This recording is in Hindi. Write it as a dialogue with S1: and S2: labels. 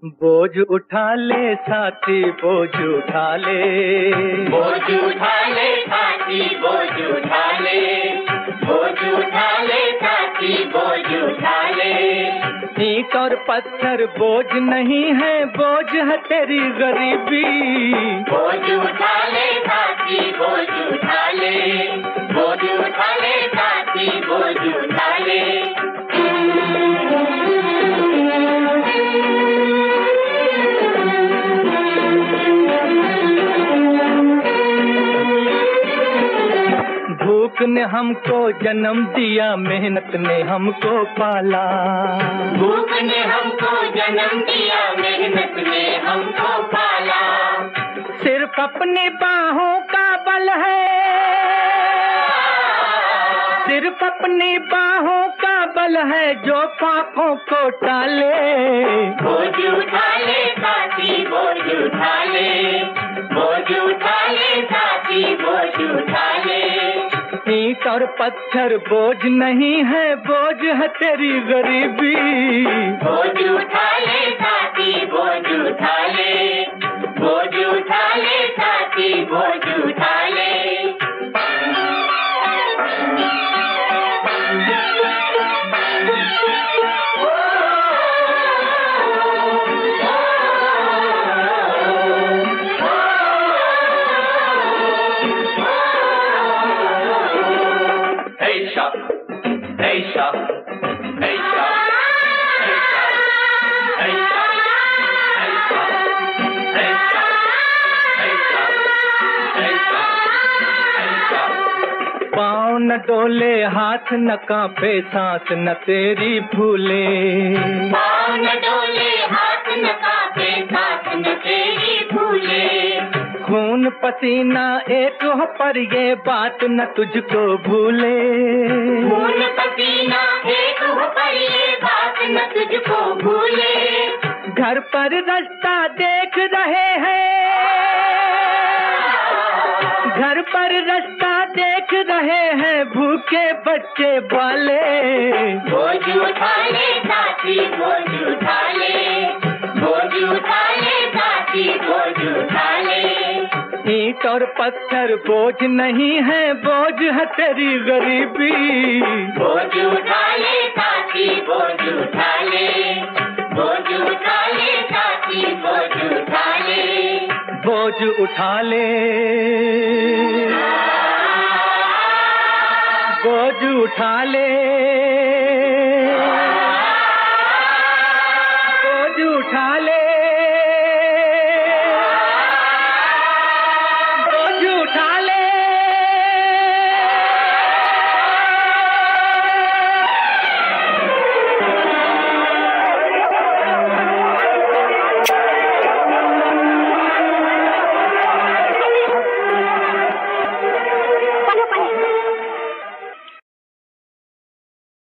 S1: बोझ उठा ले साथी बोझ उठा ले,
S2: बोझ उठा ले साथी बोझ उठा ले, बोझ उठा ले साथी बोझ उठा ले।
S1: ईंट और पत्थर बोझ नहीं है, बोझ है तेरी गरीबी।
S2: बोझ उठा ले साथी बोझ उठा ले, बोझ उठा ले साथी बोझ उठा ले।
S1: भूख ने हमको जन्म दिया, मेहनत ने हमको पाला।
S2: भूख ने हमको जन्म दिया, मेहनत ने हमको पाला।
S1: सिर्फ अपनी बाहों का बल है, सिर्फ अपनी बाहों का बल है जो पापों को टाले।
S2: बोझ उठा ले साथी बोझ उठा ले, बोझ उठा ले साथी बोझ उठा ले।
S1: ईंट और पत्थर बोझ नहीं है, बोझ है तेरी गरीबी।
S2: बोझ उठा ले साथी बोझ उठा ले, बोझ उठा ले साथी बोझ उठा ले।
S1: पाँव न डोले हाथ न कांपे, सांस न तेरी फूले।
S2: पाँव न डोले हाथ न कांपे, सांस न तेरी फूले।
S1: खून पसीना एक हो पर ये बात न तुझको भूले।
S2: खून पसीना एक हो पर ये बात न तुझको भूले।
S1: घर पर रास्ता देख रहे हैं, घर पर रास्ता देख रहे हैं भूखे बच्चे वाले।
S2: बोझ उठा ले साथी बोझ उठा ले, बोझ उठा ले साथी बोझ उठा ले।
S1: ईंट और पत्थर बोझ नहीं है, बोझ है तेरी गरीबी।
S2: बोझ उठा ले साथी बोझ उठा ले, बोझ उठा ले साथी बोझ उठा ले।
S1: बोझ उठा ले, बोझ उठा ले, बोझ उठा ले।